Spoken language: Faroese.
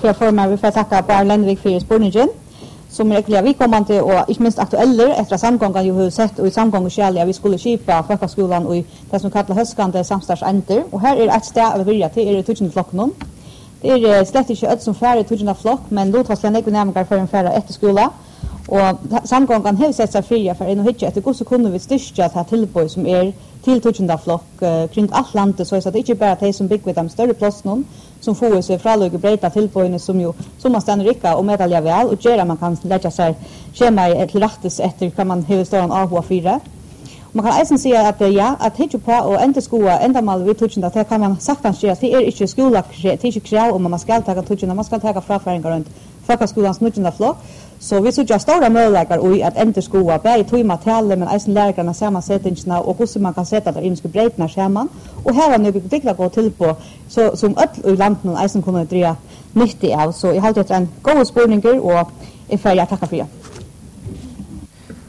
för formar vi får tacka på Lennvik för spårningen som är vi kommande och inte minst aktuella efter samgången ju har sett och i samgången själva vi skulle skipa folkhögskolan och det som kallas höstskande samstartsenter och här är ett ställe att börja till tusen flocken. Det är slett inte ett som färre tusen flock men då tar släng närmare för en färre efter skola och samgången har sett sig fria för en och hitcha att det så kunde vi styrka att ha tillboj som är till tusen flock kring allt landet så att det inte bara de som bygger de större platserna som får sig fralöga breda tillbojene som man stannar rika och medalja väl och göra man kan lägga sig schema till rättes efter kan man hela stan avhå fyra. Man kan även säga att att hitcha på och inte skola ända mal vi tusen att kan man sagt att det är inte skola det är inte krav om man ska ta tusen man ska ta fraföringar runt folkhögskolans nutjunda flock så vi så just stora möjligheter och att inte skola bäj tog material men även lärarna sammansättningarna och hur man kan sätta där in ska breda scheman och här har nu det gå till på så som öll i landet även kunna dra nyttigt av så jag har det en god spårningar och är färdig att tacka för det.